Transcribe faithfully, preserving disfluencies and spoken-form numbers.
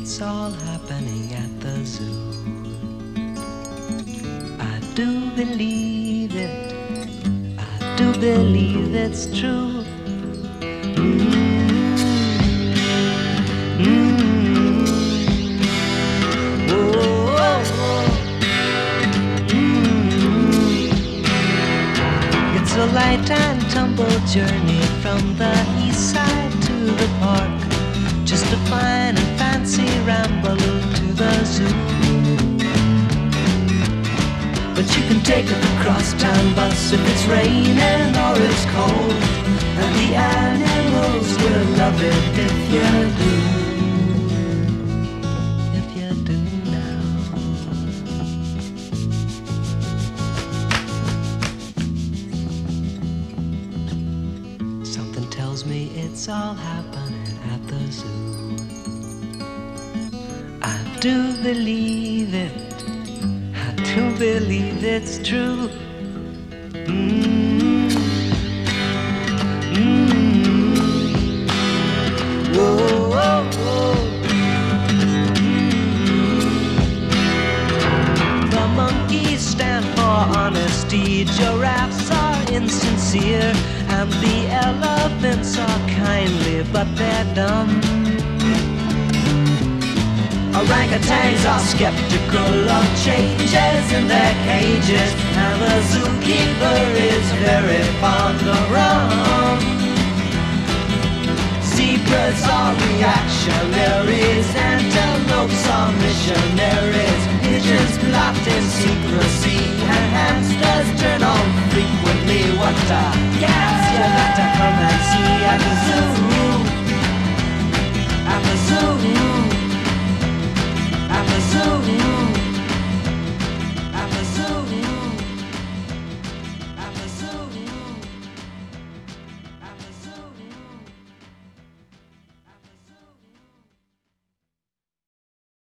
it's all happening at the zoo. I do believe it, I do believe it's true. Mm. Mm. Oh, oh, oh. Mm. It's a light and tumble journey from the east side to the park. Just a fine and fancy ramble to the zoo. But you can take a crosstown bus if it's raining or it's cold, and the animals will love it if you do. If you do now. Something tells me it's all happening at the zoo. I do believe it, I do believe it's true. Mm. Mm. Whoa, whoa, whoa. Mm. The monkeys stand for honesty, giraffes are insincere, and the elephants are kindly, but they're dumb. Orangutans are skeptical of changes in their cages, and the zookeeper is very fond of rum. Zebras are reactionaries, antelopes are missionaries, pigeons plot in secrecy, and hamsters turn on frequently. What a gas you got to come and see at the zoo.